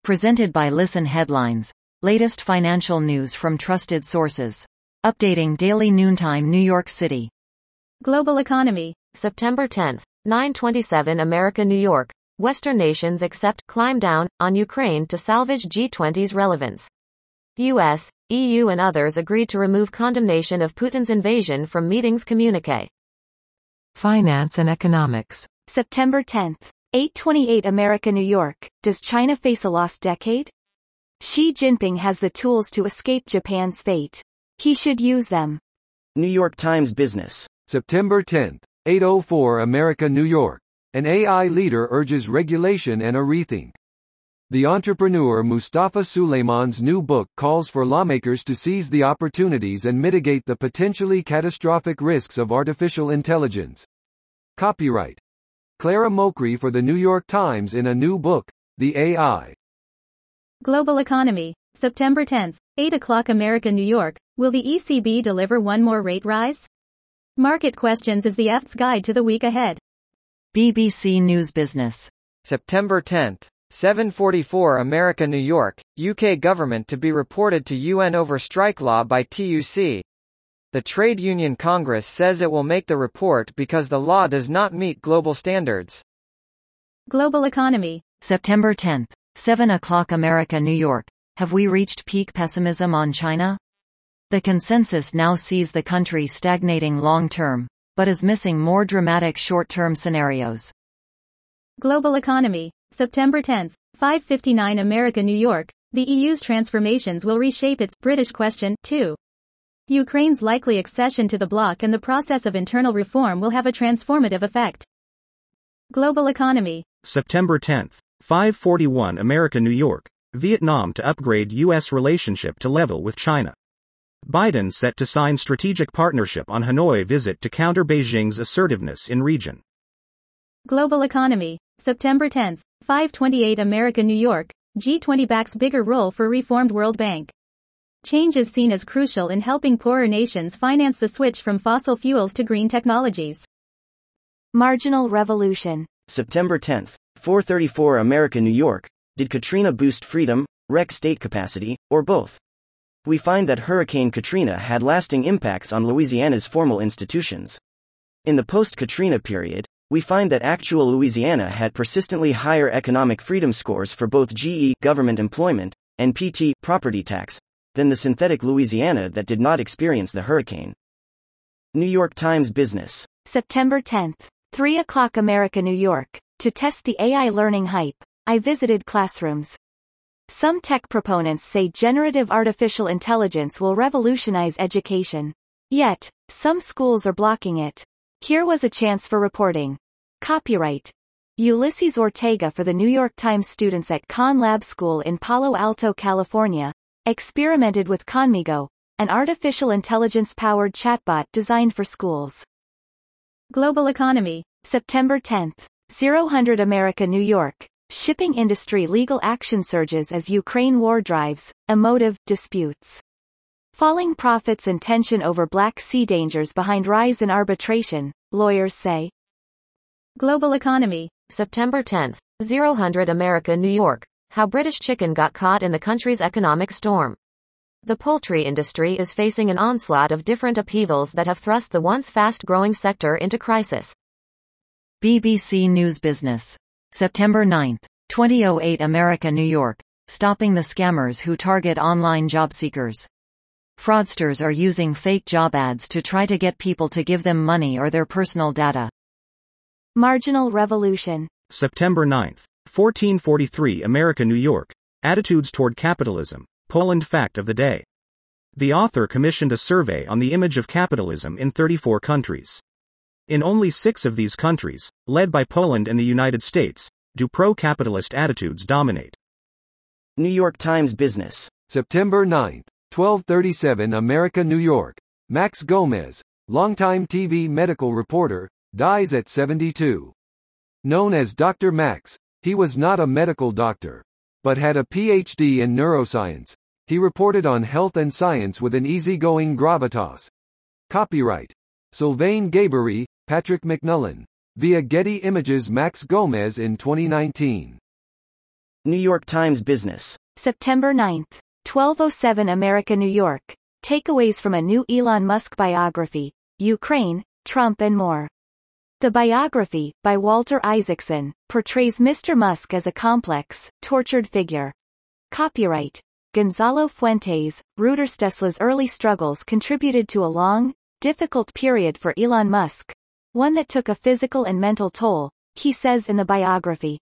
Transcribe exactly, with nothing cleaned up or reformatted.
Presented by Listen Headlines. Latest financial news from trusted sources. Updating daily noontime New York City. Global economy. September tenth, nine twenty-seven America New York. Western nations accept climb down on Ukraine to salvage G twenty's relevance. U S, E U and others agreed to remove condemnation of Putin's invasion from meeting's communique. Finance and economics. September tenth, eight twenty-eight America New York. Does China face a lost decade? Xi Jinping has the tools to escape Japan's fate. He should use them. New York Times Business. September tenth, eight oh four America New York. An A I leader urges regulation and a rethink. The entrepreneur Mustafa Suleyman's new book calls for lawmakers to seize the opportunities and mitigate the potentially catastrophic risks of artificial intelligence. Copyright Clara Mokri for the New York Times in a new book, The A I. Global economy. September tenth, eight o'clock America New York. Will the E C B deliver one more rate rise? Market Questions is the F T's guide to the week ahead. B B C News Business. September tenth, seven forty-four America New York. U K government to be reported to U N over strike law by T U C. The Trade Union Congress says it will make the report because the law does not meet global standards. Global economy. September tenth, seven o'clock America New York. Have we reached peak pessimism on China? The consensus now sees the country stagnating long-term, but is missing more dramatic short-term scenarios. Global economy. September tenth, five fifty-nine America New York. The E U's transformations will reshape its British question, too. Ukraine's likely accession to the bloc and the process of internal reform will have a transformative effect. Global economy. September tenth, five forty-one America New York. Vietnam to upgrade U S relationship to level with China. Biden set to sign strategic partnership on Hanoi visit to counter Beijing's assertiveness in region. Global economy. September tenth, five twenty-eight America New York. G twenty backs bigger role for reformed World Bank. Change is seen as crucial in helping poorer nations finance the switch from fossil fuels to green technologies. Marginal revolution. September tenth, four thirty-four America New York. Did Katrina boost freedom, wreck state capacity, or both? We find that Hurricane Katrina had lasting impacts on Louisiana's formal institutions. In the post-Katrina period, we find that actual Louisiana had persistently higher economic freedom scores for both G E government employment and P T property tax than the synthetic Louisiana that did not experience the hurricane. New York Times Business. September tenth, three o'clock America New York. To test the A I learning hype, I visited classrooms. Some tech proponents say generative artificial intelligence will revolutionize education. Yet, some schools are blocking it. Here was a chance for reporting. Copyright Ulysses Ortega for the New York Times. Students at Khan Lab School in Palo Alto, California, experimented with Khanmigo, an artificial intelligence-powered chatbot designed for schools. Global economy. September tenth, zero hundred America New York. Shipping industry legal action surges as Ukraine war drives emotive disputes. Falling profits and tension over Black Sea dangers behind rise in arbitration, lawyers say. Global economy. September tenth, zero hundred America New York. How British chicken got caught in the country's economic storm. The poultry industry is facing an onslaught of different upheavals that have thrust the once fast-growing sector into crisis. B B C News Business. September ninth, twenty oh eight America New York. Stopping the scammers who target online job seekers. Fraudsters are using fake job ads to try to get people to give them money or their personal data. Marginal revolution. September ninth, fourteen forty-three America New York. Attitudes toward capitalism. Poland fact of the day. The author commissioned a survey on the image of capitalism in thirty-four countries. In only six of these countries, led by Poland and the United States, do pro-capitalist attitudes dominate. New York Times Business. September ninth, twelve thirty-seven America New York. Max Gomez, longtime T V medical reporter, dies at seventy-two. Known as Doctor Max, he was not a medical doctor, but had a P H D in neuroscience. He reported on health and science with an easygoing gravitas. Copyright Sylvain Gabory, Patrick McNullen. Via Getty Images. Max Gomez in twenty nineteen. New York Times Business. September ninth. twelve oh seven America New York. Takeaways from a new Elon Musk biography, Ukraine, Trump and more. The biography, by Walter Isaacson, portrays Mister Musk as a complex, tortured figure. Copyright Gonzalo Fuentes. Reuters. Tesla's early struggles contributed to a long, difficult period for Elon Musk, one that took a physical and mental toll, he says in the biography.